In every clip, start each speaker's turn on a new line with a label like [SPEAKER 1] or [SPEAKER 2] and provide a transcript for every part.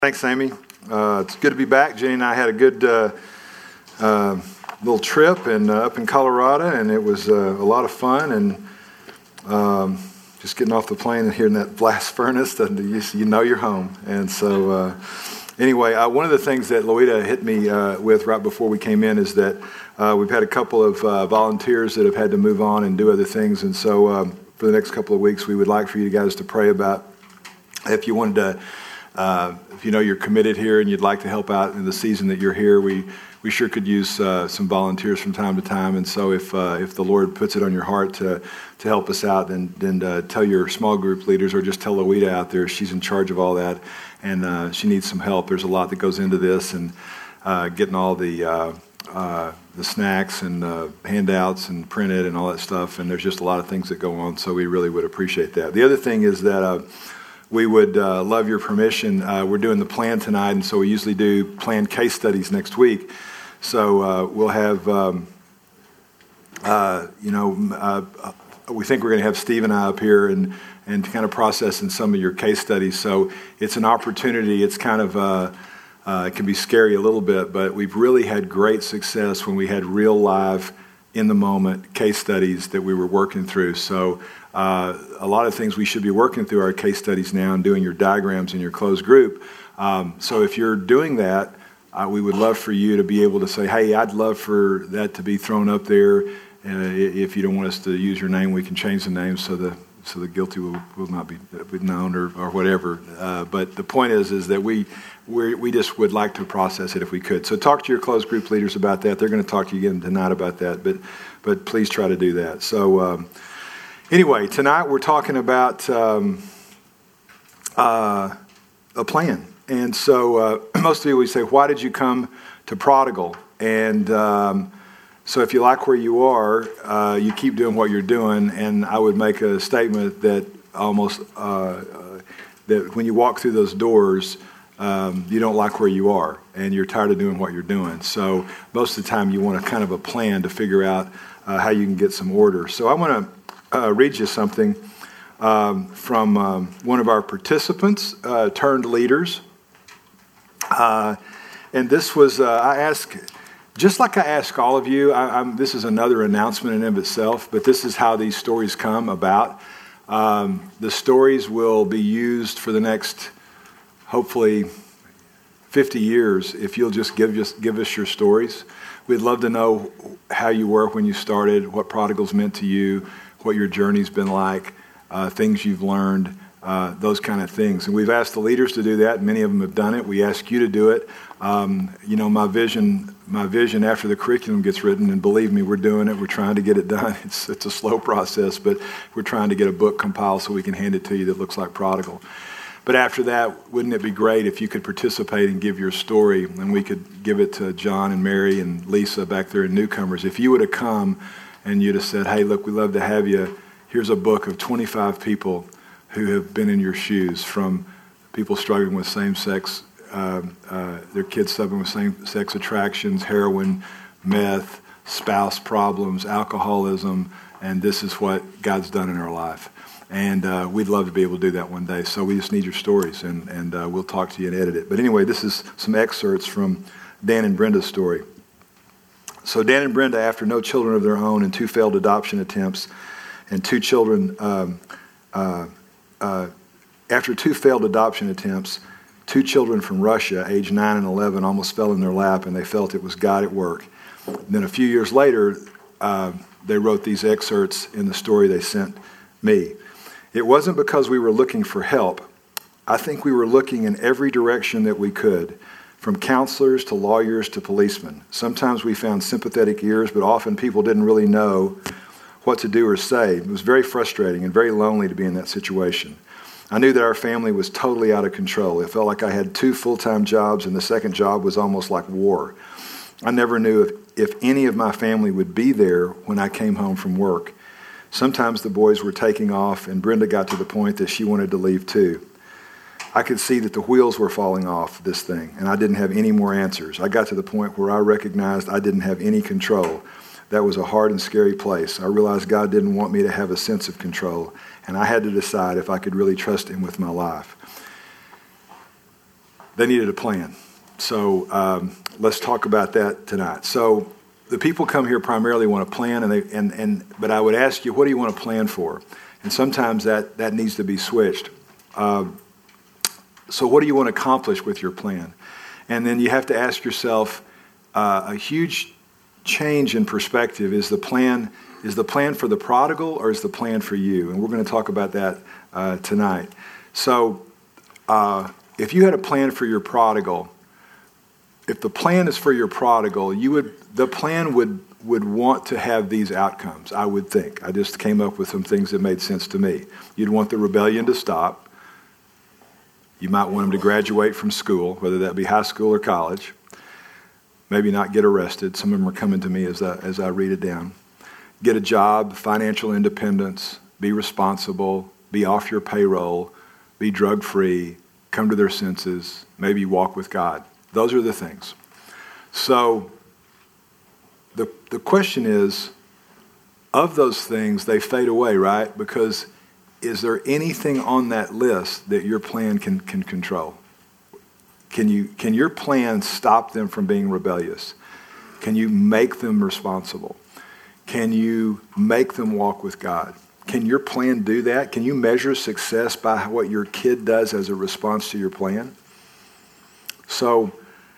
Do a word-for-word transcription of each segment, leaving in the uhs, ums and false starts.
[SPEAKER 1] Thanks, Amy. Uh, it's good to be back. Jenny and I had a good uh, uh, little trip and uh, up in Colorado, and it was uh, a lot of fun. And um, just getting off the plane and hearing that blast furnace, you, you know you're home. And so, uh, anyway, uh, one of the things that Loida hit me uh, with right before we came in is that uh, we've had a couple of uh, volunteers that have had to move on and do other things. And so, um, for the next couple of weeks, we would like for you guys to pray about if you wanted to. Uh, if you know you're committed here and you'd like to help out in the season that you're here, we, we sure could use uh, some volunteers from time to time. And so if uh, if the Lord puts it on your heart to to help us out, then then uh, tell your small group leaders or just tell Loida out there. She's in charge of all that, and uh, she needs some help. There's a lot that goes into this, and uh, getting all the uh, uh, the snacks and uh, handouts and printed and all that stuff. And there's just a lot of things that go on. So we really would appreciate that. The other thing is that. Uh, We would uh, love your permission. Uh, we're doing the plan tonight, and so we usually do planned case studies next week. So uh, we'll have, um, uh, you know, uh, we think we're going to have Steve and I up here and, and kind of processing some of your case studies. So it's an opportunity. It's kind of, uh, uh, it can be scary a little bit, but we've really had great success when we had real live, in the moment case studies that we were working through. So Uh, a lot of things we should be working through our case studies now and doing your diagrams in your closed group. Um, so if you're doing that, uh, we would love for you to be able to say, hey, I'd love for that to be thrown up there. Uh, if you don't want us to use your name, we can change the name so the so the guilty will, will not be known or, or whatever. Uh, but the point is is that we we we just would like to process it if we could. So talk to your closed group leaders about that. They're going to talk to you again tonight about that. But but please try to do that. So. Um, Anyway, tonight we're talking about um, uh, a plan. And so uh, most of you would say, why did you come to Prodigal? And um, so if you like where you are, uh, you keep doing what you're doing. And I would make a statement that almost, uh, uh, that when you walk through those doors, um, you don't like where you are. And you're tired of doing what you're doing. So most of the time you want a kind of a plan to figure out uh, how you can get some order. So I want to Uh, read you something um, from um, one of our participants, uh, turned leaders. Uh, and this was, uh, I ask, just like I ask all of you, I, I'm, this is another announcement in and of itself, but this is how these stories come about. Um, the stories will be used for the next, hopefully, fifty years if you'll just give us, give us your stories. We'd love to know how you were when you started, what Prodigals meant to you, what your journey's been like, uh, things you've learned, uh, those kind of things. And we've asked the leaders to do that. Many of them have done it. We ask you to do it. Um, you know, my vision, my vision after the curriculum gets written, and believe me, we're doing it. We're trying to get it done. It's, it's a slow process, but we're trying to get a book compiled so we can hand it to you that looks like Prodigal. But after that, wouldn't it be great if you could participate and give your story, and we could give it to John and Mary and Lisa back there in Newcomers. If you would have come and you'd have said, hey, look, we'd love to have you. Here's a book of twenty-five people who have been in your shoes, from people struggling with same-sex, uh, uh, their kids suffering with same-sex attractions, heroin, meth, spouse problems, alcoholism, and this is what God's done in our life. And uh, we'd love to be able to do that one day. So we just need your stories, and, and uh, we'll talk to you and edit it. But anyway, this is some excerpts from Dan and Brenda's story. So Dan and Brenda, after no children of their own and two failed adoption attempts, and two children, um, uh, uh, after two failed adoption attempts, two children from Russia, aged nine and eleven, almost fell in their lap, and they felt it was God at work. And then a few years later, uh, they wrote these excerpts in the story they sent me. It wasn't because we were looking for help. I think we were looking in every direction that we could, from counselors to lawyers to policemen. Sometimes we found sympathetic ears, but often people didn't really know what to do or say. It was very frustrating and very lonely to be in that situation. I knew that our family was totally out of control. It felt like I had two full-time jobs, and the second job was almost like war. I never knew if, if any of my family would be there when I came home from work. Sometimes the boys were taking off, and Brenda got to the point that she wanted to leave too. I could see that the wheels were falling off this thing, and I didn't have any more answers. I got to the point where I recognized I didn't have any control. That was a hard and scary place. I realized God didn't want me to have a sense of control, and I had to decide if I could really trust Him with my life. they needed a plan. So um, let's talk about that tonight. So the people come here primarily want to plan, and they and and but I would ask you, what do you want to plan for? And sometimes that that needs to be switched. Uh, so what do you want to accomplish with your plan? And then you have to ask yourself, uh, a huge change in perspective: is the plan is the plan for the prodigal, or is the plan for you? And we're going to talk about that uh, tonight. So uh, if you had a plan for your prodigal, if the plan is for your prodigal, you would the plan would would want to have these outcomes, I would think. I just came up with some things that made sense to me. You'd want the rebellion to stop. You might want them to graduate from school, whether that be high school or college. Maybe not get arrested. Some of them are coming to me as I, as I read it down. Get a job, financial independence, be responsible, be off your payroll, be drug-free, come to their senses, maybe walk with God. Those are the things. So the the question is, of those things, they fade away, right? Because is there anything on that list that your plan can, can control? Can you can your plan stop them from being rebellious? Can you make them responsible? Can you make them walk with God? Can your plan do that? Can you measure success by what your kid does as a response to your plan? So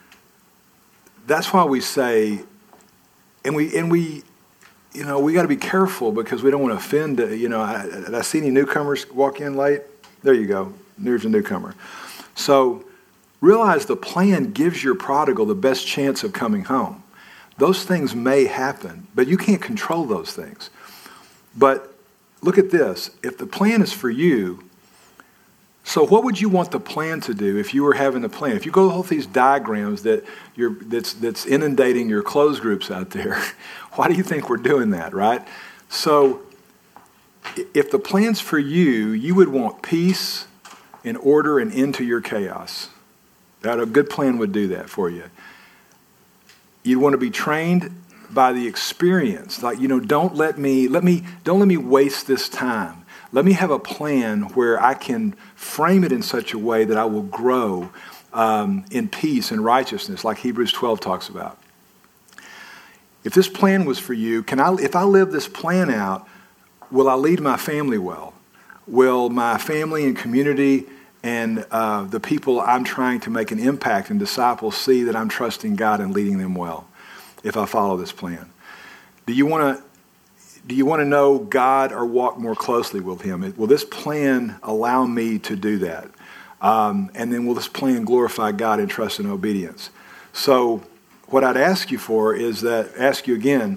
[SPEAKER 1] that's why we say, and we and we, you know, we got to be careful because we don't want to offend. You know, I, did I see any newcomers walk in late? There you go. There's a newcomer. So realize the plan gives your prodigal the best chance of coming home. Those things may happen, but you can't control those things. But look at this. If the plan is for you, so what would you want the plan to do if you were having a plan? If you go with these diagrams that you're that's that's inundating your closed groups out there, why do you think we're doing that, right? So if the plan's for you, you would want peace and order and into your chaos. That a good plan would do that for you. You'd want to be trained by the experience. Like, you know, don't let me let me don't let me waste this time. Let me have a plan where I can frame it in such a way that I will grow um, in peace and righteousness, like Hebrews twelve talks about. If this plan was for you, can I? If I live this plan out, will I lead my family well? Will my family and community and uh, the people I'm trying to make an impact and disciple see that I'm trusting God and leading them well if I follow this plan? Do you want to do you want to know God or walk more closely with Him? Will this plan allow me to do that? Um, and then will this plan glorify God in trust and obedience? So what I'd ask you for is that, ask you again,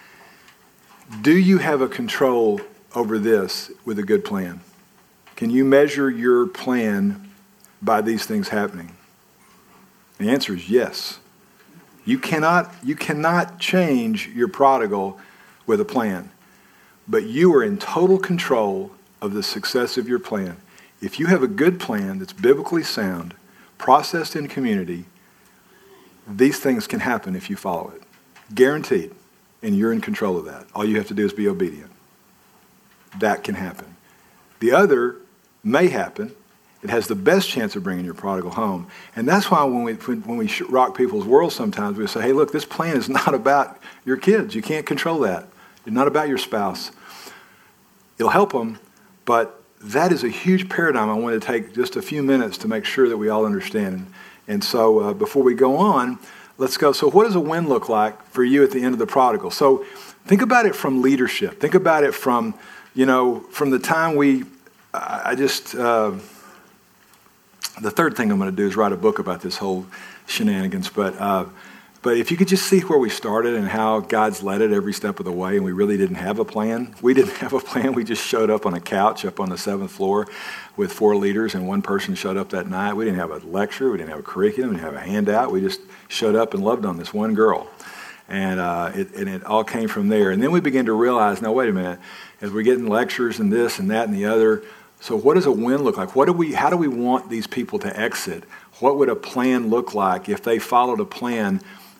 [SPEAKER 1] do you have a control over this with a good plan? Can you measure your plan by these things happening? The answer is yes. You cannot, you cannot change your prodigal with a plan, but you are in total control of the success of your plan. If you have a good plan that's biblically sound, processed in community, these things can happen if you follow it. Guaranteed. And you're in control of that. All you have to do is be obedient. That can happen. The other may happen. It has the best chance of bringing your prodigal home. And that's why when we when we rock people's world sometimes, we say, hey, look, this plan is not about your kids. You can't control that. It's not about your spouse. It'll help them, but that is a huge paradigm I want to take just a few minutes to make sure that we all understand. And so uh, before we go on, let's go. So what does a win look like for you at the end of the prodigal? So think about it from leadership. Think about it from, you know, from the time we, I just, uh, the third thing I'm going to do is write a book about this whole shenanigans. But uh, but if you could just see where we started and how God's led it every step of the way, and we really didn't have a plan. We didn't have a plan. We just showed up on a couch up on the seventh floor with four leaders, and one person showed up that night. We didn't have a lecture. We didn't have a curriculum. We didn't have a handout. We just showed up and loved on this one girl. And, uh, it, and it all came from there. And then we began to realize, now, wait a minute, as we're getting lectures and this and that and the other, so what does a win look like? What do we? How do we want these people to exit? What would a plan look like if they followed a plan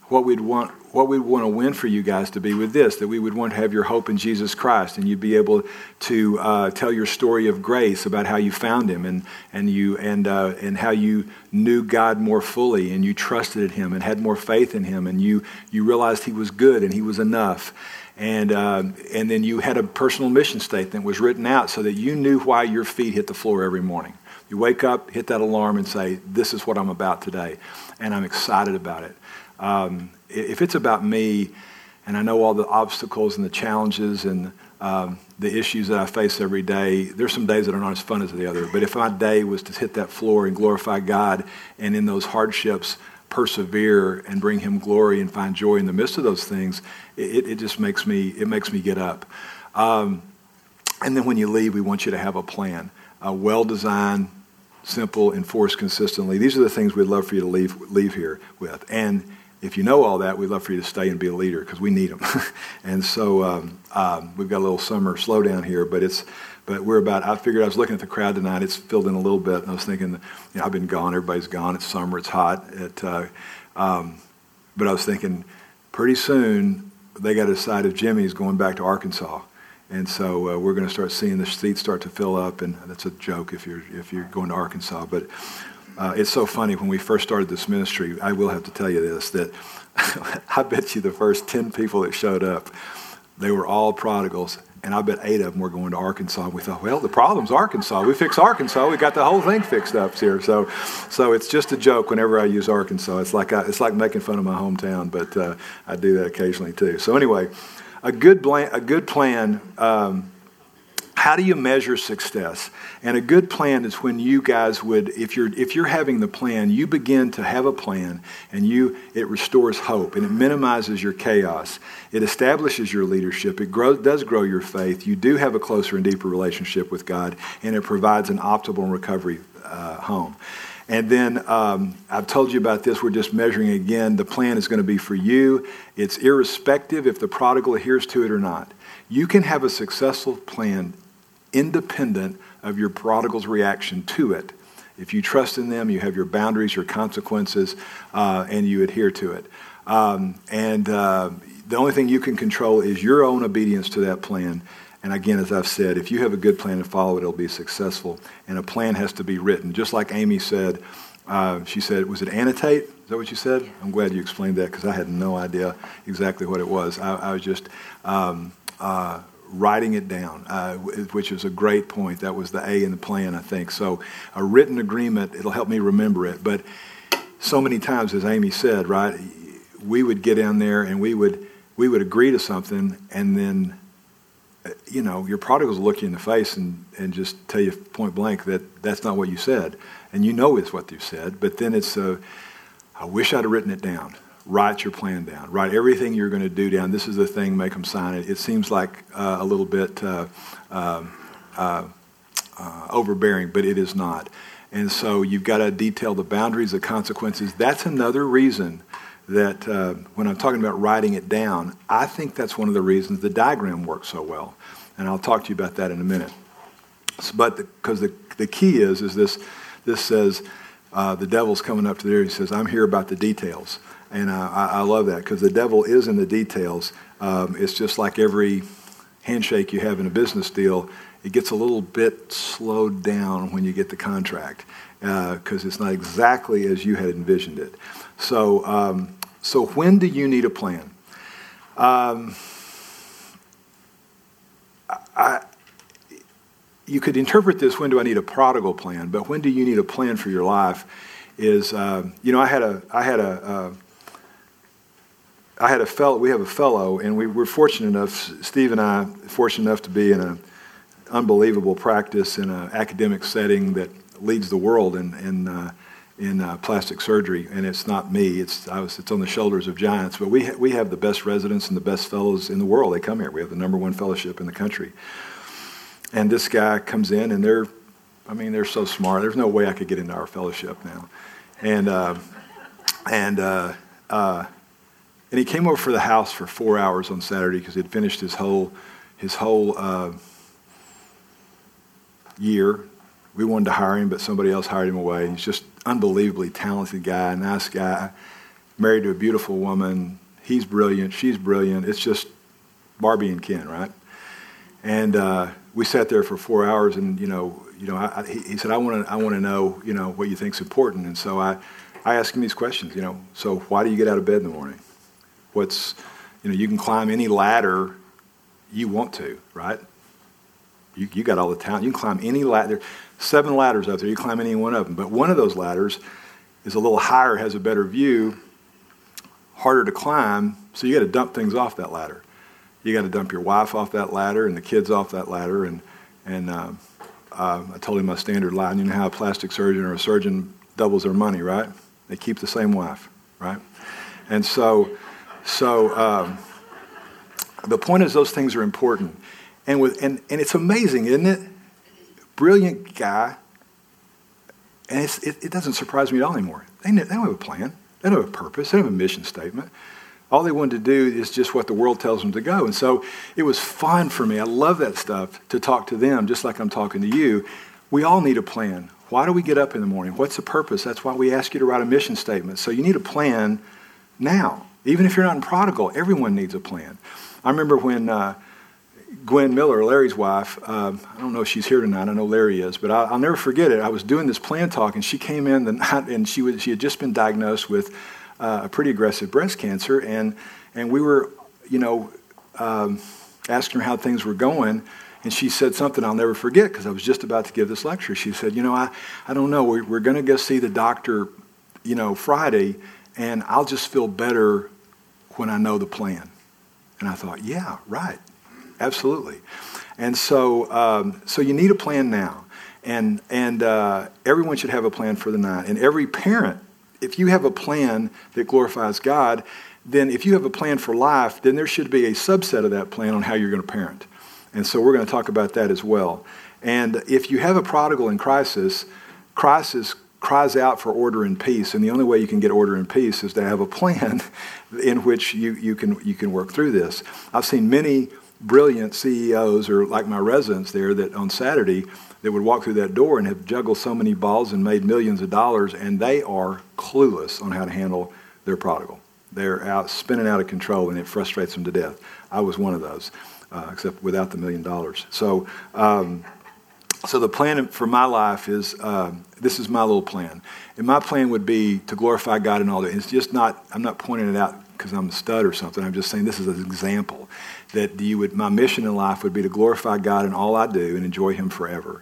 [SPEAKER 1] what we'd want what we want to win for you guys to be with this, that we would want to have your hope in Jesus Christ, and you'd be able to uh, tell your story of grace about how you found him, and and you and uh, and how you knew God more fully, and you trusted him and had more faith in him, and you you realized he was good and he was enough. And uh, and then you had a personal mission statement that was written out so that you knew why your feet hit the floor every morning. You wake up, hit that alarm, and say, "This is what I'm about today, and I'm excited about it." Um, if it's about me, and I know all the obstacles and the challenges and um, the issues that I face every day, there's some days that are not as fun as the other. But if my day was to hit that floor and glorify God, and in those hardships persevere and bring him glory and find joy in the midst of those things, it, it just makes me it makes me get up. Um, and then when you leave, we want you to have a plan, a well-designed, simple, enforced consistently. These are the things we'd love for you to leave leave here with. And if you know all that, we'd love for you to stay and be a leader, because we need them. And so um, um, we've got a little summer slowdown here, but it's but we're about. I figured I was looking at the crowd tonight. It's filled in a little bit, and I was thinking, you know, I've been gone. Everybody's gone. It's summer. It's hot. It, uh, um, but I was thinking, pretty soon they got to decide if Jimmy's going back to Arkansas. And so uh, we're going to start seeing the seats start to fill up, and that's a joke if you're if you're going to Arkansas. But uh, it's so funny, when we first started this ministry, I will have to tell you this, that I bet you the first ten people that showed up, they were all prodigals, and I bet eight of them were going to Arkansas. We thought, well, the problem's Arkansas. We fix Arkansas, we got the whole thing fixed up here. So, so it's just a joke whenever I use Arkansas. It's like I, it's like making fun of my hometown, but uh, I do that occasionally too. So anyway. A good plan, a good plan, um, how do you measure success? And a good plan is when you guys would, if you're if you're having the plan, you begin to have a plan, and you it restores hope, and it minimizes your chaos. It establishes your leadership. It grows, does grow your faith. You do have a closer and deeper relationship with God, and it provides an optimal recovery uh, home. And then um, I've told you about this. We're just measuring again. The plan is going to be for you. It's irrespective if the prodigal adheres to it or not. You can have a successful plan independent of your prodigal's reaction to it. If you trust in them, you have your boundaries, your consequences, uh, and you adhere to it. Um, and uh, the only thing you can control is your own obedience to that plan. And again, as I've said, if you have a good plan and follow it, it'll be successful. And a plan has to be written. Just like Amy said, uh, she said, was it annotate? Is that what you said? I'm glad you explained that, because I had no idea exactly what it was. I, I was just um, uh, writing it down, uh, which is a great point. That was the A in the plan, I think. So a written agreement, it'll help me remember it. But so many times, as Amy said, right, we would get in there and we would we would agree to something, and then you know, your prodigals will look you in the face and, and just tell you point blank that that's not what you said. And you know it's what you said, but then it's, uh, I wish I'd have written it down. Write your plan down. Write everything you're going to do down. This is the thing, make them sign it. It seems like uh, a little bit uh, uh, uh, uh, overbearing, but it is not. And so you've got to detail the boundaries, the consequences. That's another reason that uh, when I'm talking about writing it down, I think that's one of the reasons the diagram works so well. And I'll talk to you about that in a minute. But because the, the, the key is, is this, this says, uh, the devil's coming up to there, he says, I'm here about the details. And uh, I, I love that, because the devil is in the details. Um, it's just like every handshake you have in a business deal, it gets a little bit slowed down when you get the contract, because uh, it's not exactly as you had envisioned it. So, um, so when do you need a plan? Um, I, you could interpret this, when do I need a prodigal plan? But when do you need a plan for your life? Is uh, you know, I had a, I had a, uh, I had a fellow. We have a fellow, and we were fortunate enough. Steve and I, fortunate enough to be in an unbelievable practice in an academic setting that leads the world in in, uh, in uh, plastic surgery. And it's not me. It's I was. It's on the shoulders of giants. But we ha- we have the best residents and the best fellows in the world. They come here. We have the number one fellowship in the country. And this guy comes in, and they're, I mean, they're so smart. There's no way I could get into our fellowship now. And uh, and uh, uh, and he came over for the house for four hours on Saturday, because he'd finished his whole his whole uh, year. We wanted to hire him, but somebody else hired him away. He's just unbelievably talented guy, nice guy, married to a beautiful woman. He's brilliant. She's brilliant. It's just Barbie and Ken, right? And uh, we sat there for four hours, and you know, you know, I, I, he, he said, "I want to, I want to know, you know, what you think's important." And so I, I asked him these questions. You know, so why do you get out of bed in the morning? What's, you know, you can climb any ladder you want to, right? You you got all the talent. You can climb any ladder. Seven ladders out there. You climb any one of them. But one of those ladders is a little higher, has a better view, harder to climb. So you got to dump things off that ladder. You got to dump your wife off that ladder and the kids off that ladder. And and uh, uh, I told him my standard line. You know how a plastic surgeon or a surgeon doubles their money, right? They keep the same wife, right? And so, so um, the point is those things are important. And with and, and it's amazing, isn't it? Brilliant guy. And it's, it, it doesn't surprise me at all anymore. They, they don't have a plan. They don't have a purpose. They don't have a mission statement. All they wanted to do is just what the world tells them to go. And so it was fun for me. I love that stuff, to talk to them just like I'm talking to you. We all need a plan. Why do we get up in the morning? What's the purpose? That's why we ask you to write a mission statement. So you need a plan now. Even if you're not in Prodigal, everyone needs a plan. I remember when uh, Gwen Miller, Larry's wife, um, I don't know if she's here tonight. I know Larry is, but I, I'll never forget it. I was doing this plan talk, and she came in the night, and she was she had just been diagnosed with uh, a pretty aggressive breast cancer, and and we were, you know, um, asking her how things were going, and she said something I'll never forget because I was just about to give this lecture. She said, you know, I, I don't know. We're, we're going to go see the doctor, you know, Friday, and I'll just feel better when I know the plan. And I thought, yeah, right. Absolutely. And so um, so you need a plan now. And and uh, everyone should have a plan for the night. And every parent, if you have a plan that glorifies God, then if you have a plan for life, then there should be a subset of that plan on how you're going to parent. And so we're going to talk about that as well. And if you have a prodigal in crisis, crisis cries out for order and peace. And the only way you can get order and peace is to have a plan in which you, you can you can work through this. I've seen many brilliant C E Os, or like my residents there, that on Saturday that would walk through that door and have juggled so many balls and made millions of dollars, and they are clueless on how to handle their prodigal. They're out spinning out of control, and it frustrates them to death. I was one of those, uh, except without the million dollars. So, um, so the plan for my life is uh, this is my little plan, and my plan would be to glorify God in all that. It's just not. I'm not pointing it out because I'm a stud or something. I'm just saying this is an example. That you would, my mission in life would be to glorify God in all I do and enjoy Him forever.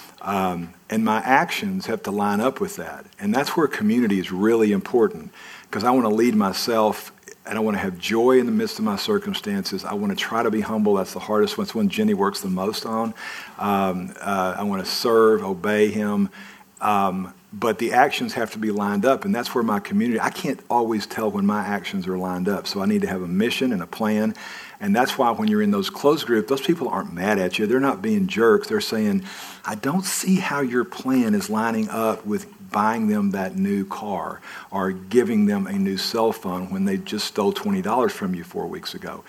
[SPEAKER 1] Um, and my actions have to line up with that. And that's where community is really important, because I want to lead myself, and I want to have joy in the midst of my circumstances. I want to try to be humble. That's the hardest one. It's one Jenny works the most on. Um, uh, I want to serve, obey Him. Um, but the actions have to be lined up, and that's where my community, I can't always tell when my actions are lined up. So I need to have a mission and a plan. And that's why when you're in those closed groups, those people aren't mad at you. They're not being jerks. They're saying, I don't see how your plan is lining up with buying them that new car or giving them a new cell phone when they just stole twenty dollars from you four weeks ago.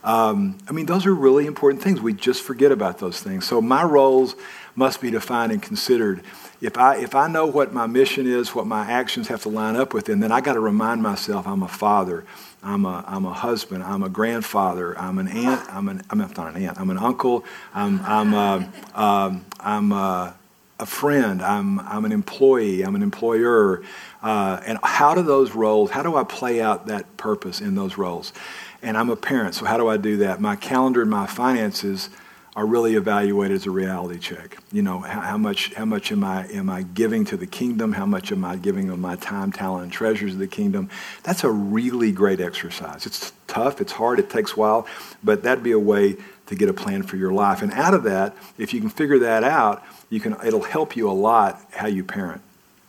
[SPEAKER 1] Um, I mean, those are really important things. We just forget about those things. So my roles must be defined and considered. If I if I know what my mission is, what my actions have to line up with, and then I got to remind myself I'm a father, I'm a I'm a husband, I'm a grandfather, I'm an aunt, I'm an I'm not an aunt, I'm an uncle, I'm I'm a, um, I'm a, a friend, I'm I'm an employee, I'm an employer, uh, and how do those roles? How do I play out that purpose in those roles? And I'm a parent, so how do I do that? My calendar and my finances are really evaluated as a reality check. You know, how, how much how much am I am I giving to the kingdom? How much am I giving of my time, talent, and treasures of the kingdom? That's a really great exercise. It's tough, it's hard, it takes a while, but that'd be a way to get a plan for your life. And out of that, if you can figure that out, you can it'll help you a lot how you parent.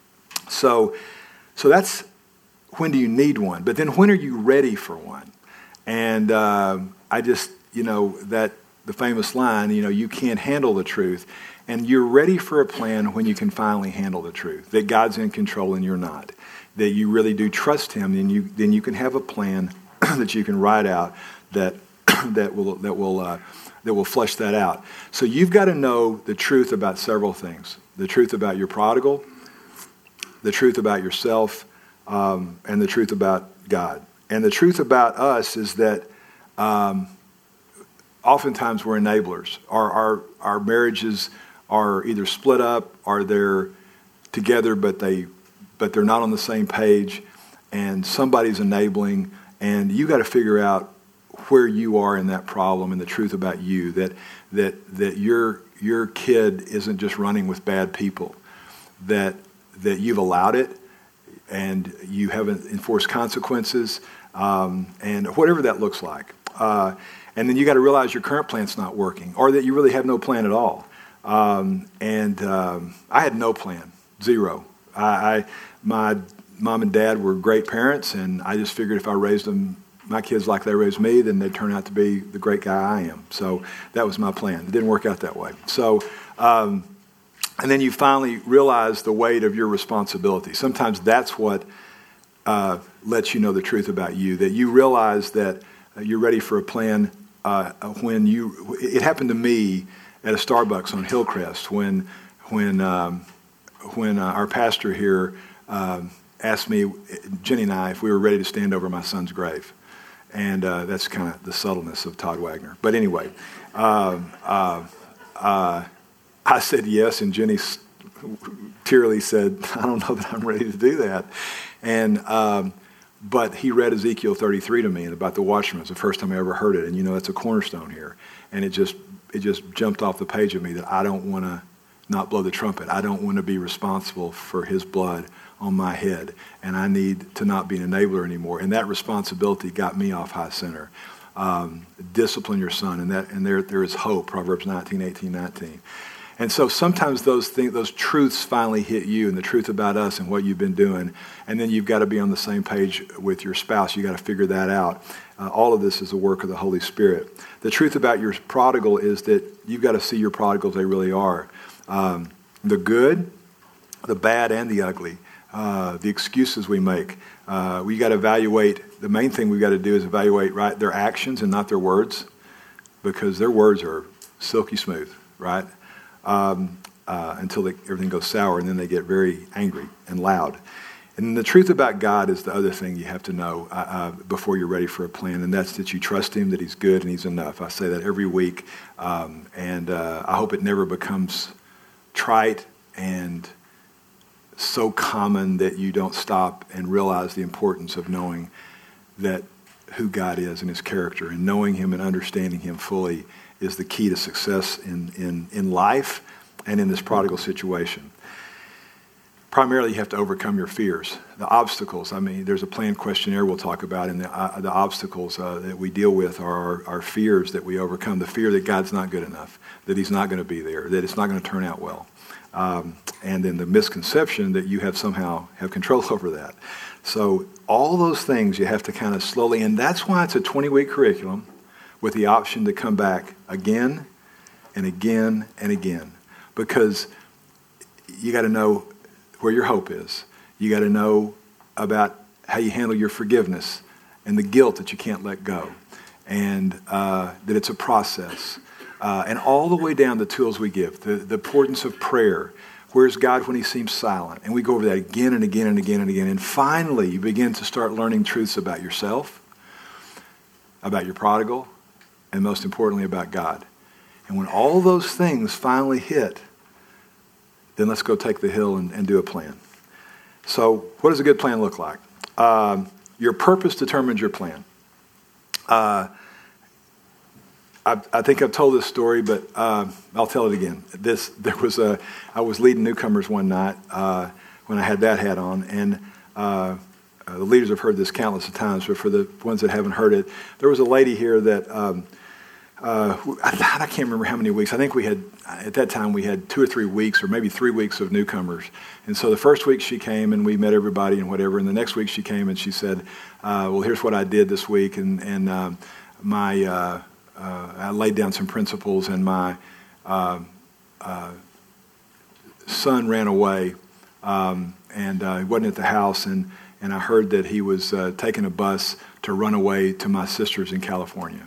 [SPEAKER 1] So, so that's when do you need one? But then when are you ready for one? And uh, I just, you know, that the famous line, you know, you can't handle the truth. And you're ready for a plan when you can finally handle the truth, that God's in control and you're not, that you really do trust Him, and you then you can have a plan that you can write out that that will that will uh, that will flesh that out. So you've got to know the truth about several things: the truth about your prodigal, the truth about yourself, um, and the truth about God. And the truth about us is that um, oftentimes we're enablers. Our, our, our marriages are either split up or they're together, but they but they're not on the same page, and somebody's enabling, and you got to figure out where you are in that problem and the truth about you, that that that your your kid isn't just running with bad people, that that you've allowed it and you haven't enforced consequences, um, and whatever that looks like. Uh, and then you got to realize your current plan's not working, or that you really have no plan at all. Um, and um, I had no plan, zero. I, I my mom and dad were great parents, and I just figured if I raised them, my kids like they raised me, then they'd turn out to be the great guy I am. So that was my plan. It didn't work out that way. So, um, and then you finally realize the weight of your responsibility. Sometimes that's what uh, lets you know the truth about you, that you realize that uh, you're ready for a plan uh, when you, it happened to me at a Starbucks on Hillcrest when, when, um, when uh, our pastor here um, asked me, Jenny and I, if we were ready to stand over my son's grave. And uh, that's kind of the subtleness of Todd Wagner. But anyway, uh, uh, uh, I said yes, and Jenny tearily said, I don't know that I'm ready to do that. And um, but he read Ezekiel thirty-three to me about the watchman. It's the first time I ever heard it, and you know that's a cornerstone here. And it just it just jumped off the page of me that I don't want to not blow the trumpet. I don't want to be responsible for his blood on my head, and I need to not be an enabler anymore. And that responsibility got me off high center. Um, discipline your son, and that and there there is hope. Proverbs nineteen, eighteen, nineteen. And so sometimes those things, those truths finally hit you, and the truth about us and what you've been doing, and then you've got to be on the same page with your spouse. You got to figure that out. Uh, all of this is the work of the Holy Spirit. The truth about your prodigal is that you've got to see your prodigal as they really are. Um, the good, the bad, and the ugly. Uh, the excuses we make. Uh, we got to evaluate. The main thing we've got to do is evaluate right their actions and not their words, because their words are silky smooth, right? Um, uh, until they, everything goes sour, and then they get very angry and loud. And the truth about God is the other thing you have to know uh, uh, before you're ready for a plan, and that's that you trust him, that he's good and he's enough. I say that every week, um, and uh, I hope it never becomes trite and so common that you don't stop and realize the importance of knowing that who God is and his character, and knowing him and understanding him fully is the key to success in, in, in life and in this prodigal situation. Primarily, you have to overcome your fears, the obstacles. I mean, there's a planned questionnaire we'll talk about, and the, uh, the obstacles uh, that we deal with are our, our fears that we overcome. The fear that God's not good enough, that he's not going to be there, that it's not going to turn out well. Um, and then the misconception that you have somehow have control over that. So all those things you have to kind of slowly, and that's why it's a twenty-week curriculum with the option to come back again and again and again, because you got to know where your hope is. You got to know about how you handle your forgiveness and the guilt that you can't let go, and uh, that it's a process. Uh, and all the way down the tools we give, the, the importance of prayer. Where's God when he seems silent? And we go over that again and again and again and again. And finally, you begin to start learning truths about yourself, about your prodigal, and most importantly, about God. And when all those things finally hit, then let's go take the hill and, and do a plan. So what does a good plan look like? Um, your purpose determines your plan. Uh, I, I think I've told this story, but uh, I'll tell it again. This there was a I was leading newcomers one night uh, when I had that hat on, and uh, uh, the leaders have heard this countless of times, but for the ones that haven't heard it, there was a lady here that um, uh, I, I can't remember how many weeks. I think we had at that time we had two or three weeks, or maybe three weeks of newcomers. And so the first week she came and we met everybody and whatever, and the next week she came and she said, uh, "Well, here's what I did this week," and and uh, my uh, Uh, I laid down some principles, and my uh, uh, son ran away, um, and uh, he wasn't at the house, and, and I heard that he was uh, taking a bus to run away to my sister's in California.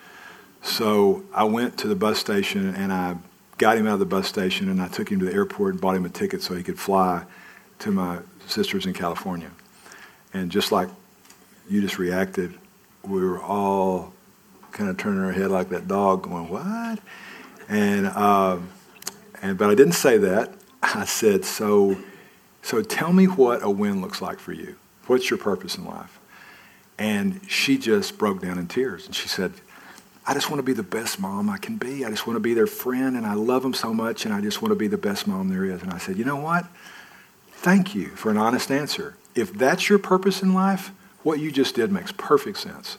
[SPEAKER 1] So I went to the bus station, and I got him out of the bus station, and I took him to the airport and bought him a ticket so he could fly to my sister's in California. And just like you just reacted, we were all kind of turning our head like that dog going, what? And, um, and but I didn't say that. I said, so, so tell me what a win looks like for you. What's your purpose in life? And she just broke down in tears. And she said, I just want to be the best mom I can be. I just want to be their friend, and I love them so much, and I just want to be the best mom there is. And I said, you know what? Thank you for an honest answer. If that's your purpose in life, what you just did makes perfect sense.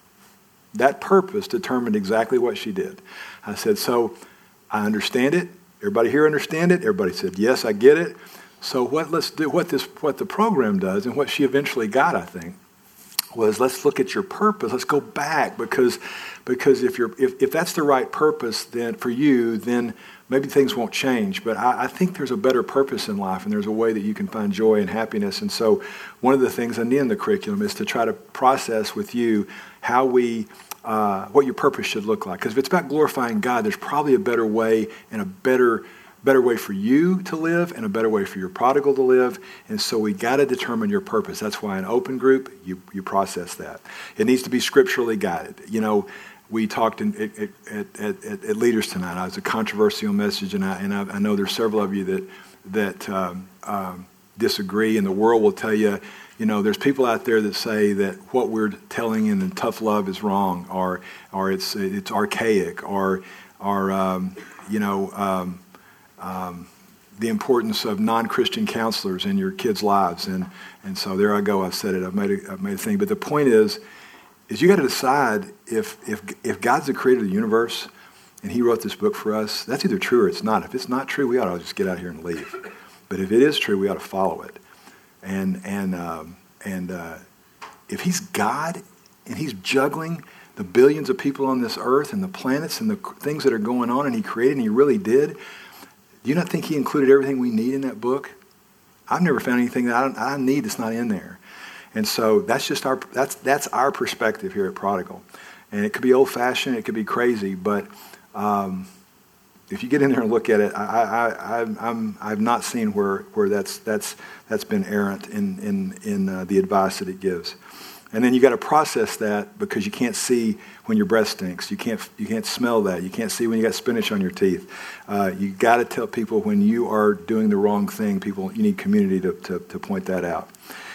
[SPEAKER 1] That purpose determined exactly what she did. I said, so I understand it. Everybody here understand it? Everybody said, yes, I get it. So what let's do, what this, what the program does, and what she eventually got, I think, was let's look at your purpose. Let's go back, because because if you're if, if that's the right purpose then for you, then maybe things won't change. But I, I think there's a better purpose in life, and there's a way that you can find joy and happiness. And so one of the things in the end of the curriculum is to try to process with you how we uh, what your purpose should look like. Because if it's about glorifying God, there's probably a better way and a better better way for you to live and a better way for your prodigal to live. And so we got to determine your purpose. That's why in open group, you, you process that. It needs to be scripturally guided. You know, we talked in, at, at, at, at Leaders tonight. I was a controversial message, and I, and I, I know there's several of you that, that um, um, disagree, and the world will tell you, you know, there's people out there that say that what we're telling in tough love is wrong, or or it's it's archaic, or, or um, you know, um, Um, the importance of non-Christian counselors in your kids' lives, and and so there I go. I've said it. I've made a, I've made a thing. But the point is, is you got to decide if if if God's the creator of the universe, and He wrote this book for us. That's either true or it's not. If it's not true, we ought to just get out here and leave. But if it is true, we ought to follow it. And and um, and uh, if He's God and He's juggling the billions of people on this earth and the planets and the things that are going on, and He created, and He really did. Do you not think He included everything we need in that book? I've never found anything that I, I need that's not in there. And so that's just our that's that's our perspective here at Prodigal. And it could be old-fashioned, it could be crazy, but um, if you get in there and look at it, I, I, I, I'm I've not seen where where that's that's that's been errant in in in uh, the advice that it gives. And then you got to process that, because you can't see when your breath stinks. You can't you can't smell that. You can't see when you got spinach on your teeth. Uh, you got to tell people when you are doing the wrong thing. People, you need community to to, to point that out.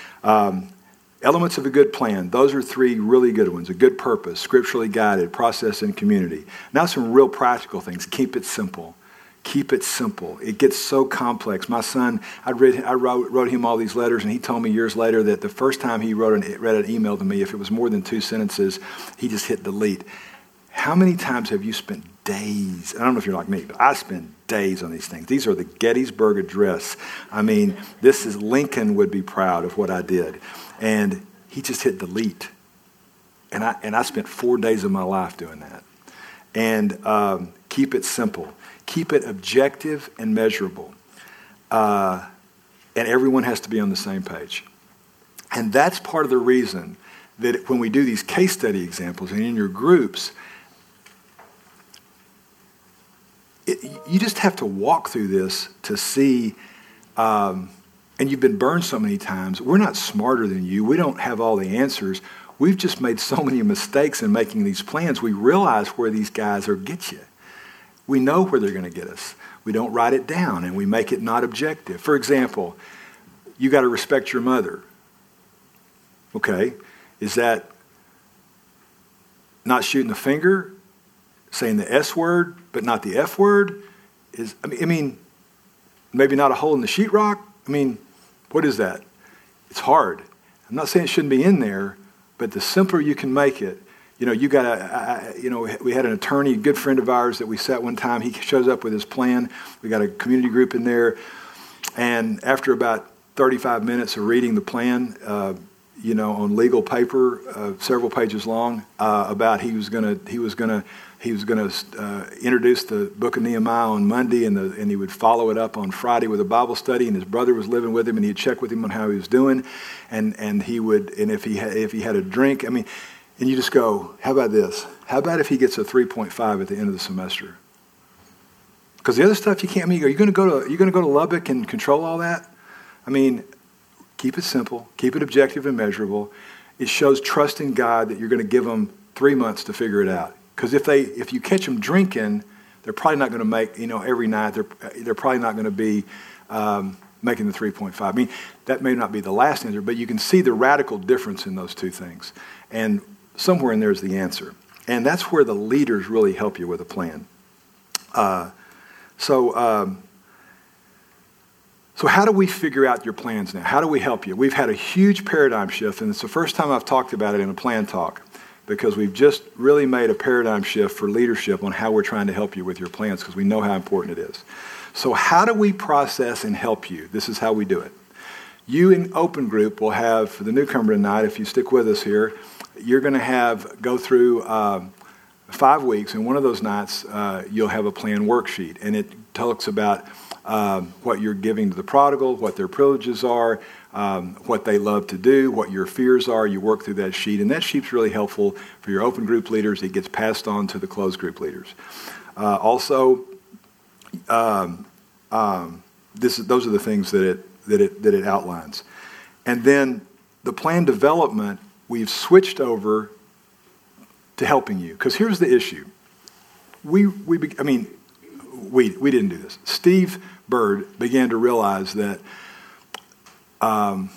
[SPEAKER 1] Um, elements of a good plan. Those are three really good ones. A good purpose, scripturally guided, process, and community. Now some real practical things. Keep it simple. Keep it simple. It gets so complex. My son, I read, I wrote, wrote him all these letters, and he told me years later that the first time he wrote an, read an email to me, if it was more than two sentences, he just hit delete. How many times have you spent days? I don't know if you're like me, but I spend days on these things. These are the Gettysburg Address. I mean, this is Lincoln would be proud of what I did. And he just hit delete. And I and I spent four days of my life doing that. And um, keep it simple. Keep it objective and measurable. Uh, and everyone has to be on the same page. And that's part of the reason that when we do these case study examples and in your groups, it, you just have to walk through this to see, um, and you've been burned so many times. We're not smarter than you. We don't have all the answers. We've just made so many mistakes in making these plans. We realize where these guys are get you. We know where they're going to get us. We don't write it down, and we make it not objective. For example, you got to respect your mother. Okay, is that not shooting the finger, saying the S word but not the F word? Is I mean, I mean, maybe not a hole in the sheetrock. I mean, what is that? It's hard. I'm not saying it shouldn't be in there, but the simpler you can make it. You know, you got a, you know, we had an attorney, a good friend of ours that we sat one time. He shows up with his plan. We got a community group in there. And after about thirty-five minutes of reading the plan, uh, you know, on legal paper, uh, several pages long, uh, about he was going to, he was going to, he was going to uh, introduce the book of Nehemiah on Monday, and the, and he would follow it up on Friday with a Bible study. And his brother was living with him, and he'd check with him on how he was doing, and and he would, and if he had, if he had a drink, I mean. And you just go, how about this? How about if he gets a three point five at the end of the semester? Because the other stuff you can't. I mean, are you going to go to you going to go to Lubbock and control all that? I mean, Keep it simple. Keep it objective and measurable. It shows trust in God that you're going to give them three months to figure it out. Because if they, if you catch them drinking, they're probably not going to make, you know, every night, they're, they're probably not going to be um, making the three point five. I mean, that may not be the last answer, but you can see the radical difference in those two things. And somewhere in there is the answer. And that's where the leaders really help you with a plan. Uh, so, um, so how do we figure out your plans now? How do we help you? We've had a huge paradigm shift, and it's the first time I've talked about it in a plan talk, because we've just really made a paradigm shift for leadership on how we're trying to help you with your plans, because we know how important it is. So how do we process and help you? This is how we do it. You in Open Group will have, for the newcomer tonight, if you stick with us here, you're going to have, go through uh, five weeks, and one of those nights uh, you'll have a plan worksheet, and it talks about um, what you're giving to the prodigal, what their privileges are, um, what they love to do, what your fears are. You work through that sheet, and that sheet's really helpful for your Open Group leaders. It gets passed on to the closed group leaders. Uh, also, um, um, this is, those are the things that it that it that it outlines, and then the plan development we've switched over to helping you, because here's the issue. We we I mean we we didn't do this. Steve Bird began to realize that um,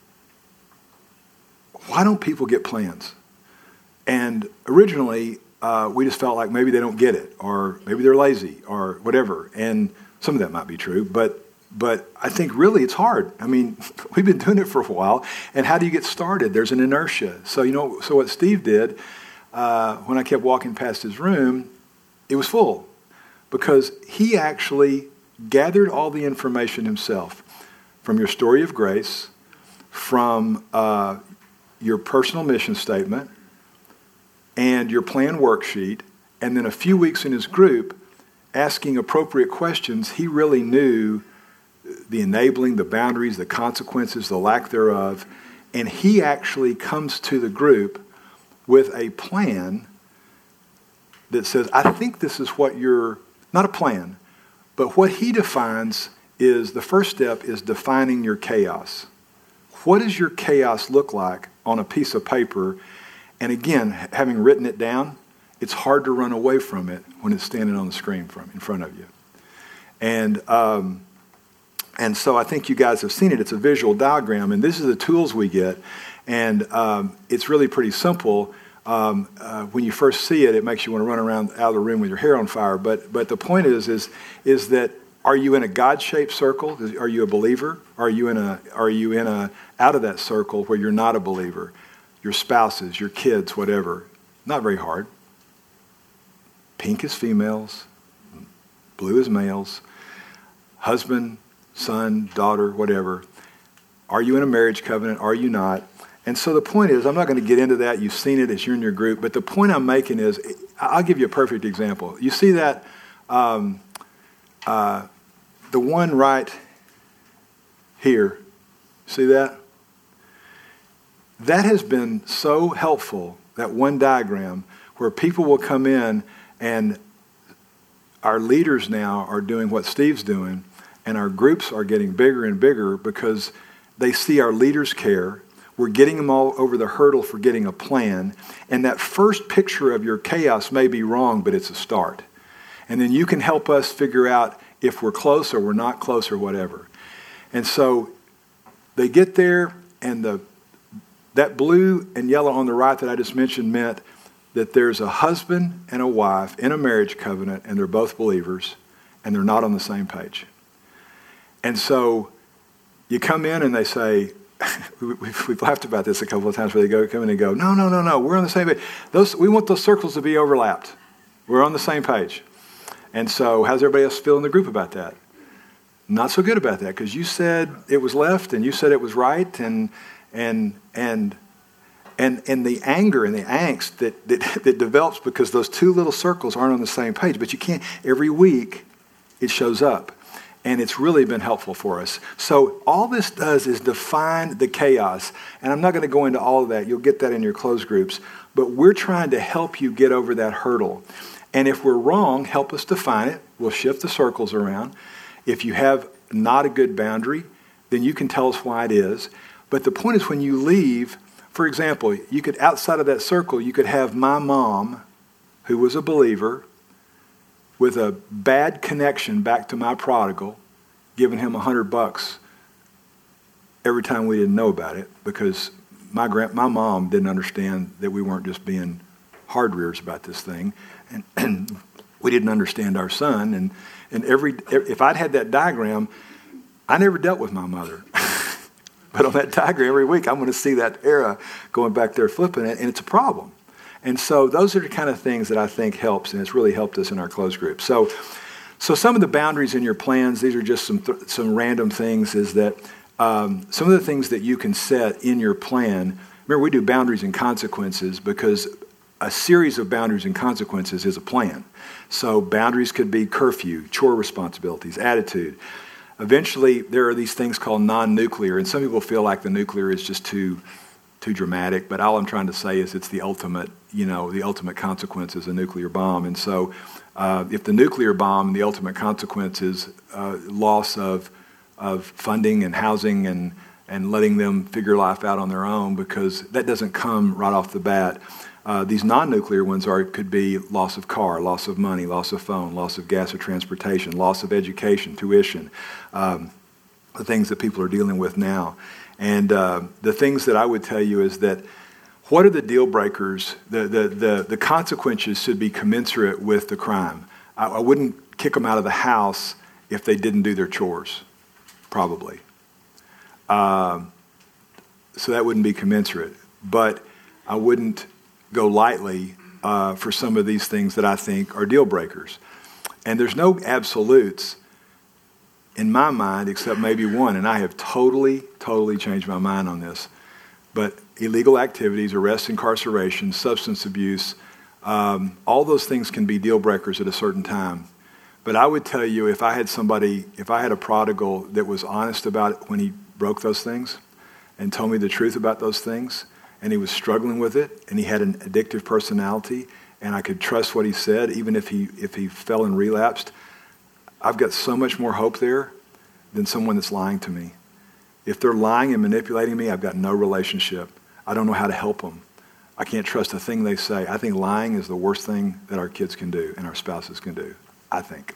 [SPEAKER 1] why don't people get plans? And originally uh, we just felt like maybe they don't get it, or maybe they're lazy, or whatever. And some of that might be true, but but I think really it's hard. I mean, we've been doing it for a while, and how do you get started? There's an inertia. So you know, so what Steve did uh, when I kept walking past his room, it was full, because he actually gathered all the information himself from your story of grace, from uh, your personal mission statement, and your plan worksheet, and then a few weeks in his group, asking appropriate questions. He really knew the enabling, the boundaries, the consequences, the lack thereof, and he actually comes to the group with a plan that says, I think this is what you're, not a plan, but what he defines is, the first step is defining your chaos. What does your chaos look like on a piece of paper? And again, having written it down, it's hard to run away from it when it's standing on the screen from in front of you. And um, and so I think you guys have seen it. It's a visual diagram, and this is the tools we get. And um, it's really pretty simple. Um, uh, when you first see it, it makes you want to run around out of the room with your hair on fire. But but the point is is is that, are you in a God-shaped circle? Are you a believer? Are you in a are you in a out of that circle where you're not a believer? Your spouses, your kids, whatever. Not very hard. Pink is females, blue is males, husband, son, daughter, whatever. Are you in a marriage covenant? Are you not? And so the point is, I'm not going to get into that. You've seen it as you're in your group. But the point I'm making is, I'll give you a perfect example. You see that, um, uh, the one right here, see that? That has been so helpful, that one diagram, where people will come in, and our leaders now are doing what Steve's doing, and our groups are getting bigger and bigger because they see our leaders care. We're getting them all over the hurdle for getting a plan. And that first picture of your chaos may be wrong, but it's a start. And then you can help us figure out if we're close or we're not close or whatever. And so they get there, and the that blue and yellow on the right that I just mentioned meant that there's a husband and a wife in a marriage covenant, and they're both believers, and they're not on the same page. And so you come in and they say, we've, we've laughed about this a couple of times, where they go come in and go, no, no, no, no, we're on the same page. Those, we want those circles to be overlapped. We're on the same page. And so how's everybody else feel in the group about that? Not so good about that, because you said it was left, and you said it was right, and and and and and the anger and the angst that, that that develops because those two little circles aren't on the same page. But you can't, every week it shows up. And it's really been helpful for us. So all this does is define the chaos. And I'm not going to go into all of that. You'll get that in your closed groups. But we're trying to help you get over that hurdle. And if we're wrong, help us define it. We'll shift the circles around. If you have not a good boundary, then you can tell us why it is. But the point is when you leave, for example, you could, outside of that circle, you could have my mom, who was a believer, with a bad connection back to my prodigal, giving him a hundred bucks every time we didn't know about it, because my grand, my mom didn't understand that we weren't just being hard rears about this thing, and, and we didn't understand our son. And and every if I'd had that diagram, I never dealt with my mother, but on that diagram every week I'm going to see that era going back there flipping it, and it's a problem. And so those are the kind of things that I think helps, and it's really helped us in our close group. So, so some of the boundaries in your plans, these are just some th- some random things, is that um, some of the things that you can set in your plan. Remember, we do boundaries and consequences because a series of boundaries and consequences is a plan. So boundaries could be curfew, chore responsibilities, attitude. Eventually, there are these things called non-nuclear, and some people feel like the nuclear is just too too dramatic, but all I'm trying to say is it's the ultimate, you know, the ultimate consequence is a nuclear bomb. And so uh, if the nuclear bomb, the ultimate consequence is uh, loss of of funding and housing and, and letting them figure life out on their own, because that doesn't come right off the bat. Uh, these non-nuclear ones are could be loss of car, loss of money, loss of phone, loss of gas or transportation, loss of education, tuition, um, the things that people are dealing with now. And uh, the things that I would tell you is that what are the deal breakers? The the the, the consequences should be commensurate with the crime. I, I wouldn't kick them out of the house if they didn't do their chores, probably. Um, so that wouldn't be commensurate. But I wouldn't go lightly uh, for some of these things that I think are deal breakers. And there's no absolutes in my mind, except maybe one, and I have totally, totally changed my mind on this. But illegal activities, arrest, incarceration, substance abuse, um, all those things can be deal breakers at a certain time. But I would tell you, if I had somebody, if I had a prodigal that was honest about it when he broke those things and told me the truth about those things, and he was struggling with it, and he had an addictive personality, and I could trust what he said, even if he if he fell and relapsed, I've got so much more hope there than someone that's lying to me. If they're lying and manipulating me, I've got no relationship. I don't know how to help them. I can't trust a thing they say. I think lying is the worst thing that our kids can do and our spouses can do, I think.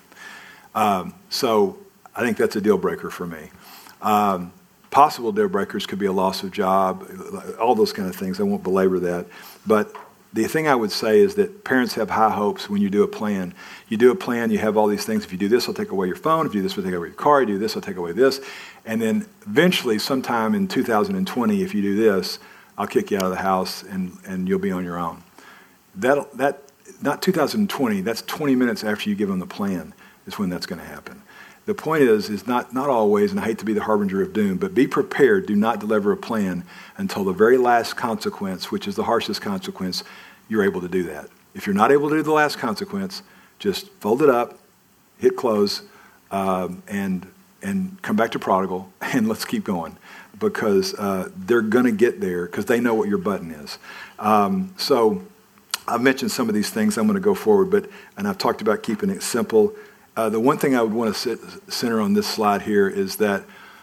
[SPEAKER 1] Um, so I think that's a deal breaker for me. Um, possible deal breakers could be a loss of job, all those kind of things. I won't belabor that. But the thing I would say is that parents have high hopes when you do a plan. You do a plan, you have all these things. If you do this, I'll take away your phone. If you do this, I'll take away your car. You do this, I'll take away this. And then eventually, sometime in two thousand twenty, if you do this, I'll kick you out of the house and, and you'll be on your own. That, that, not two thousand twenty, that's twenty minutes after you give them the plan is when that's going to happen. The point is, is not, not always, and I hate to be the harbinger of doom, but be prepared. Do not deliver a plan until the very last consequence, which is the harshest consequence, you're able to do that. If you're not able to do the last consequence, just fold it up, hit close, um, and and come back to prodigal, and let's keep going, because uh, they're going to get there because they know what your button is. Um, so I've mentioned some of these things. I'm going to go forward, but and I've talked about keeping it simple. Uh, the one thing I would want to sit, center on this slide here is that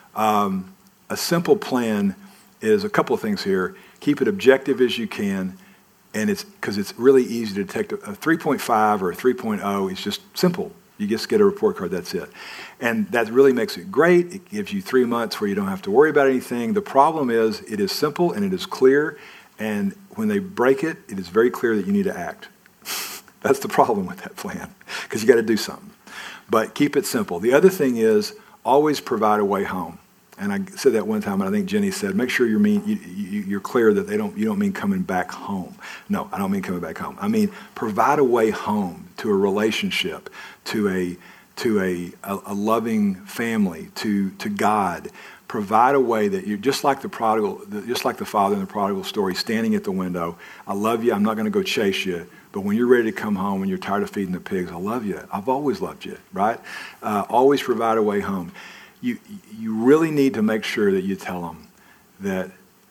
[SPEAKER 1] um, a simple plan is a couple of things here. Keep it objective as you can, and it's because it's really easy to detect. A three point five or a three point oh is just simple. You just get a report card, that's it. And that really makes it great. It gives you three months where you don't have to worry about anything. The problem is it is simple and it is clear, and when they break it, it is very clear that you need to act. That's the problem with that plan, because you got to do something. But keep it simple. The other thing is always provide a way home. And I said that one time, and I think Jenny said, make sure you're mean, you, you, you're clear that they don't. You don't mean coming back home. No, I don't mean coming back home. I mean provide a way home to a relationship, to a to a, a, a loving family, to to God. Provide a way that you're just like the prodigal, just like the father in the prodigal story, standing at the window. I love you. I'm not going to go chase you. But when you're ready to come home, when you're tired of feeding the pigs, I love you. I've always loved you, right? Uh, always provide a way home. You you really need to make sure that you tell them that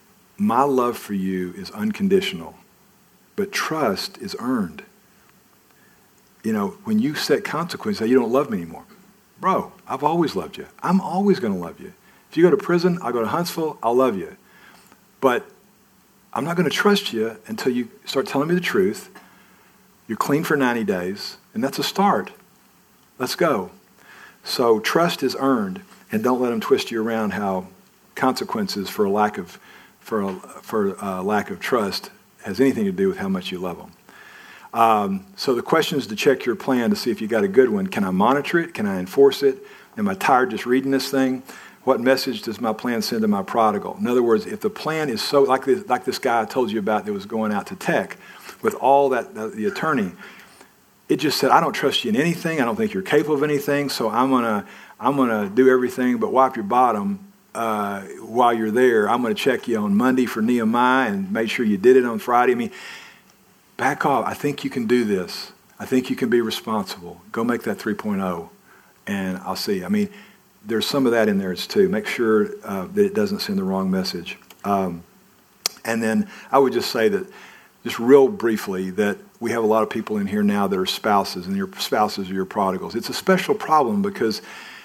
[SPEAKER 1] my love for you is unconditional, but trust is earned. You know, when you set consequences, you don't love me anymore. Bro, I've always loved you. I'm always going to love you. If you go to prison, I'll go to Huntsville, I'll love you. But I'm not going to trust you until you start telling me the truth. You're clean for ninety days, and that's a start. Let's go. So trust is earned, and don't let them twist you around how consequences for a lack of for a, for a lack of trust has anything to do with how much you love them. Um, so the question is to check your plan to see if you got a good one. Can I monitor it? Can I enforce it? Am I tired just reading this thing? What message does my plan send to my prodigal? In other words, if the plan is so, like this, like this guy I told you about that was going out to tech, with all that, uh, the attorney, it just said, I don't trust you in anything. I don't think you're capable of anything, so I'm gonna, I'm gonna do everything but wipe your bottom uh, while you're there. I'm gonna check you on Monday for Nehemiah and make sure you did it on Friday. I mean, back off. I think you can do this. I think you can be responsible. Go make that three point oh, and I'll see. I mean, there's some of that in there too. Make sure uh, that it doesn't send the wrong message. Um, and then I would just say that, just real briefly, that we have a lot of people in here now that are spouses, and your spouses are your prodigals. It's a special problem because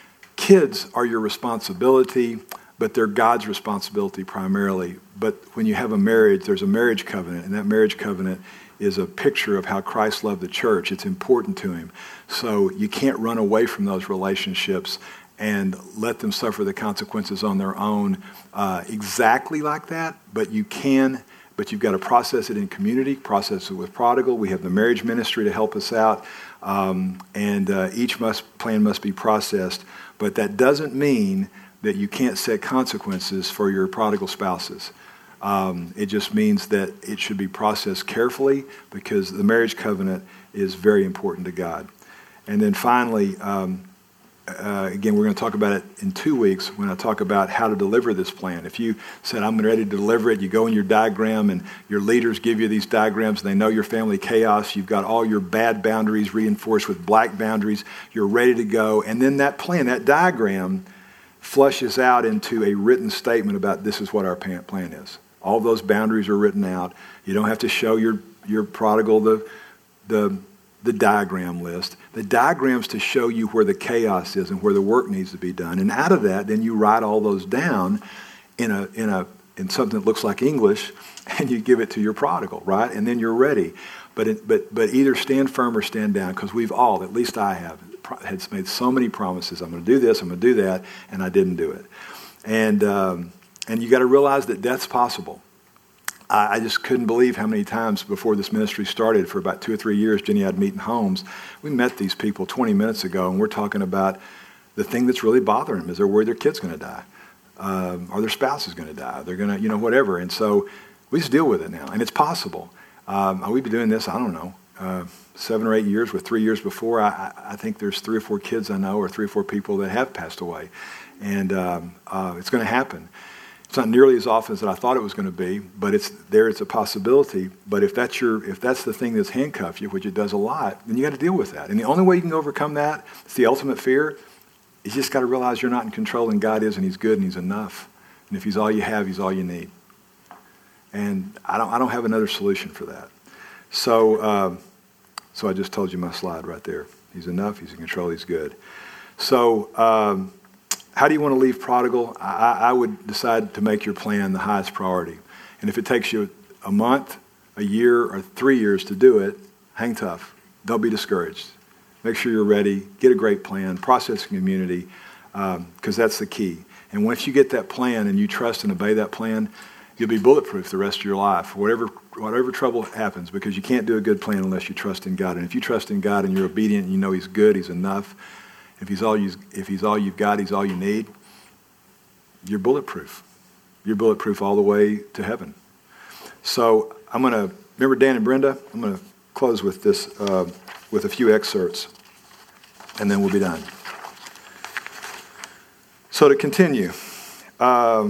[SPEAKER 1] kids are your responsibility, but they're God's responsibility primarily. But when you have a marriage, there's a marriage covenant, and that marriage covenant is a picture of how Christ loved the church. It's important to him. So you can't run away from those relationships and let them suffer the consequences on their own uh, exactly like that, but you can, but you've got to process it in community, process it with prodigal. We have the marriage ministry to help us out, um, and uh, each must, plan must be processed, but that doesn't mean that you can't set consequences for your prodigal spouses. Um, it just means that it should be processed carefully because the marriage covenant is very important to God. And then finally, um, Uh, again, we're going to talk about it in two weeks when I talk about how to deliver this plan. If you said, I'm ready to deliver it, you go in your diagram and your leaders give you these diagrams and they know your family chaos. You've got all your bad boundaries reinforced with black boundaries. You're ready to go. And then that plan, that diagram, flushes out into a written statement about this is what our plan is. All those boundaries are written out. You don't have to show your, your prodigal the the the diagram list. The diagram's to show you where the chaos is and where the work needs to be done. And out of that, then you write all those down in a in a in something that looks like English, and you give it to your prodigal, right? And then you're ready. But it, but but either stand firm or stand down, because we've all, at least I have, had made so many promises. I'm going to do this, I'm going to do that, and I didn't do it. And um, and you got to realize that death's possible. I just couldn't believe how many times before this ministry started, for about two or three years, Jenny and I'd meet in homes. We met these people twenty minutes ago, and we're talking about the thing that's really bothering them is they're worried their kid's going to die, um, or their spouse is going to die. They're going to, you know, whatever. And so we just deal with it now, and it's possible. Um, we've been doing this, I don't know, uh, seven or eight years, with three years before. I, I think there's three or four kids I know, or three or four people that have passed away, and um, uh, it's going to happen. It's not nearly as often as I thought it was going to be, but it's there. It's a possibility. But if that's your, if that's the thing that's handcuffed you, which it does a lot, then you got to deal with that. And the only way you can overcome that, it's the ultimate fear, is you just got to realize you're not in control, and God is, and He's good, and He's enough. And if He's all you have, He's all you need. And I don't, I don't have another solution for that. So, um, so I just told you my slide right there. He's enough. He's in control. He's good. So. Um, How do you want to leave prodigal? I, I would decide to make your plan the highest priority. And if it takes you a month, a year, or three years to do it, hang tough. Don't be discouraged. Make sure you're ready. Get a great plan. Process community, because um, that's the key. And once you get that plan and you trust and obey that plan, you'll be bulletproof the rest of your life. Whatever whatever trouble happens, because you can't do a good plan unless you trust in God. And if you trust in God and you're obedient and you know He's good, He's enough, If he's all you, if he's all you've got, He's all you need, you're bulletproof. You're bulletproof all the way to heaven. So I'm going to, remember Dan and Brenda? I'm going to close with this, uh, with a few excerpts, and then we'll be done. So to continue, um,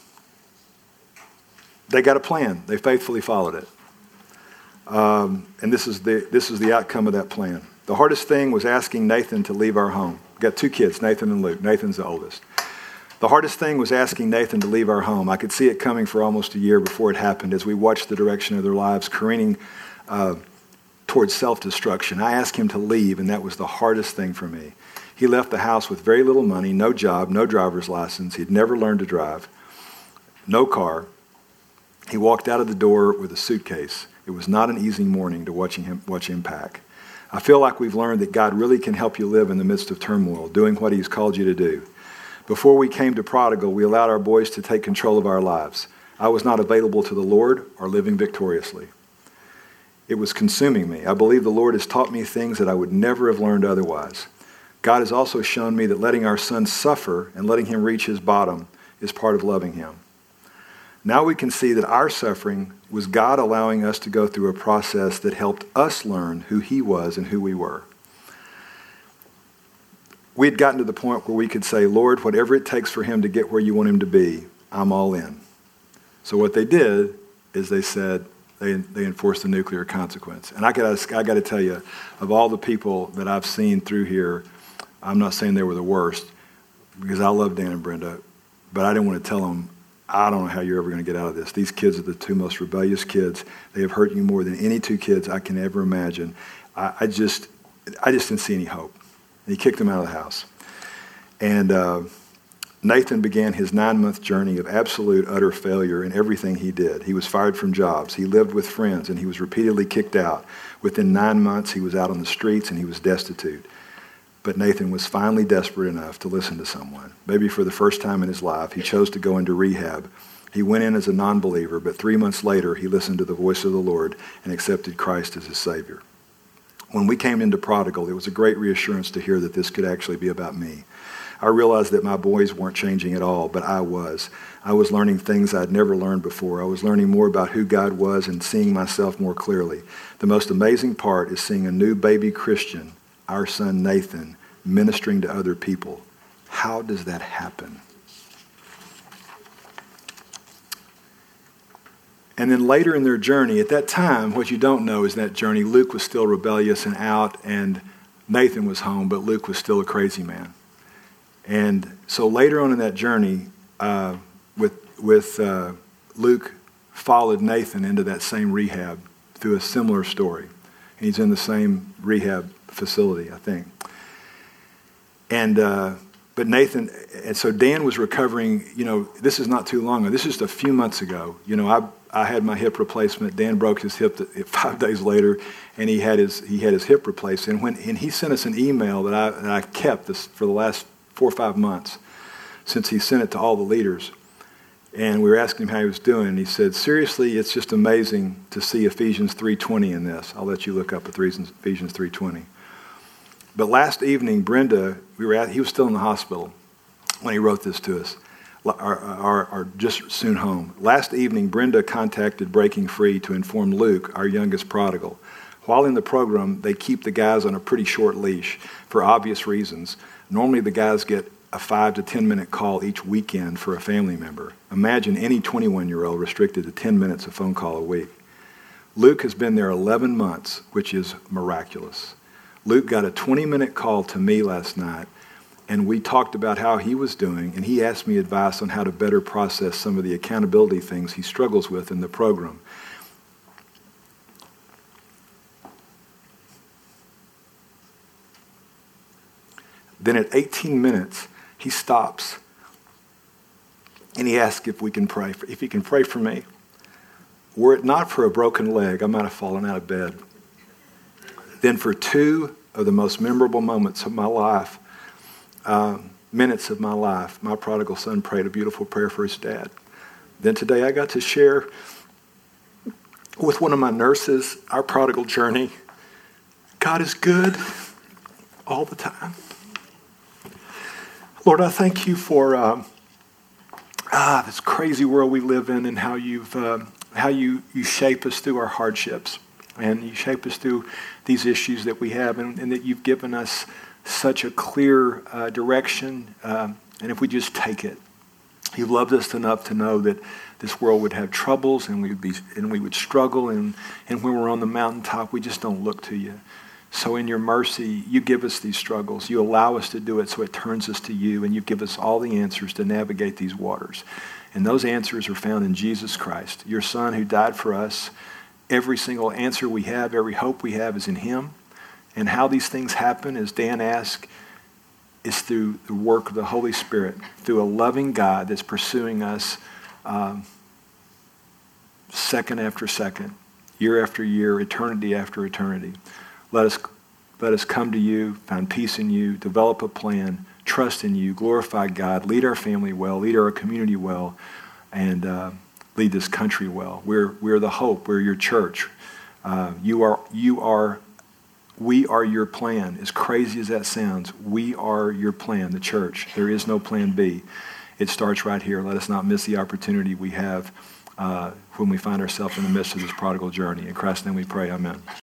[SPEAKER 1] they got a plan. They faithfully followed it. Um, and this is the this is the outcome of that plan. The hardest thing was asking Nathan to leave our home. We've got two kids, Nathan and Luke. Nathan's the oldest. The hardest thing was asking Nathan to leave our home. I could see it coming for almost a year before it happened as we watched the direction of their lives careening uh, towards self-destruction. I asked him to leave, and that was the hardest thing for me. He left the house with very little money, no job, no driver's license. He'd never learned to drive, no car, He walked out of the door with a suitcase. It was not an easy morning to watching him, watch him pack. I feel like we've learned that God really can help you live in the midst of turmoil, doing what he's called you to do. Before we came to Prodigal, we allowed our boys to take control of our lives. I was not available to the Lord or living victoriously. It was consuming me. I believe the Lord has taught me things that I would never have learned otherwise. God has also shown me that letting our son suffer and letting him reach his bottom is part of loving him. Now we can see that our suffering was God allowing us to go through a process that helped us learn who he was and who we were. We had gotten to the point where we could say, Lord, whatever it takes for him to get where you want him to be, I'm all in. So what they did is they said, they, they enforced the nuclear consequence. And I got I got to tell you, of all the people that I've seen through here, I'm not saying they were the worst, because I love Dan and Brenda, but I didn't want to tell them, I don't know how you're ever going to get out of this. These kids are the two most rebellious kids. They have hurt you more than any two kids I can ever imagine. I, I just I just didn't see any hope. And he kicked them out of the house. And uh, Nathan began his nine-month journey of absolute, utter failure in everything he did. He was fired from jobs. He lived with friends, and he was repeatedly kicked out. Within nine months, he was out on the streets, and he was destitute. But Nathan was finally desperate enough to listen to someone. Maybe for the first time in his life, he chose to go into rehab. He went in as a non-believer, but three months later, he listened to the voice of the Lord and accepted Christ as his Savior. When we came into Prodigal, it was a great reassurance to hear that this could actually be about me. I realized that my boys weren't changing at all, but I was. I was learning things I'd never learned before. I was learning more about who God was and seeing myself more clearly. The most amazing part is seeing a new baby Christian, our son Nathan, ministering to other people. How does that happen? And then later in their journey, at that time, what you don't know is that journey, Luke was still rebellious and out, and Nathan was home, but Luke was still a crazy man. And so later on in that journey, uh, with with uh, Luke followed Nathan into that same rehab through a similar story. And he's in the same rehab facility, I think. And uh, but Nathan, and so Dan was recovering, you know, this is not too long ago. This is just a few months ago. You know, I I had my hip replacement. Dan broke his hip five days later, and he had his he had his hip replaced. And when and he sent us an email that I that I kept this for the last four or five months since he sent it to all the leaders. And we were asking him how he was doing. And he said, seriously, it's just amazing to see Ephesians three twenty in this. I'll let you look up Ephesians three twenty. But last evening, Brenda, we were at, he was still in the hospital when he wrote this to us, or, or, or just soon home. Last evening, Brenda contacted Breaking Free to inform Luke, our youngest prodigal. While in the program, they keep the guys on a pretty short leash for obvious reasons. Normally, the guys get a five to ten minute call each weekend for a family member. Imagine any twenty-one-year-old restricted to ten minutes of phone call a week. Luke has been there eleven months, which is miraculous. Luke got a twenty-minute call to me last night, and we talked about how he was doing, and he asked me advice on how to better process some of the accountability things he struggles with in the program. Then at eighteen minutes, he stops, and he asks if we can pray, for, if he can pray for me. Were it not for a broken leg, I might have fallen out of bed. Then for two of the most memorable moments of my life, uh, minutes of my life, my prodigal son prayed a beautiful prayer for his dad. Then today I got to share with one of my nurses our prodigal journey. God is good all the time. Lord, I thank you for um, ah, this crazy world we live in, and how you've uh, how you, you shape us through our hardships, and you shape us through these issues that we have, and, and that you've given us such a clear uh, direction. Um, and if we just take it, you've loved us enough to know that this world would have troubles, and we would be and we would struggle, and, and when we're on the mountaintop, we just don't look to you. So in your mercy, you give us these struggles. You allow us to do it so it turns us to you, and you give us all the answers to navigate these waters. And those answers are found in Jesus Christ, your Son who died for us. Every single answer we have, every hope we have is in him. And how these things happen, as Dan asked, is through the work of the Holy Spirit, through a loving God that's pursuing us um, second after second, year after year, eternity after eternity. Let us, let us come to you, find peace in you, develop a plan, trust in you, glorify God, lead our family well, lead our community well, and uh, lead this country well. We're, we're the hope. We're your church. Uh, you are, you are, we are your plan. As crazy as that sounds, we are your plan, the church. There is no plan B. It starts right here. Let us not miss the opportunity we have uh, when we find ourselves in the midst of this prodigal journey. In Christ's name we pray, amen.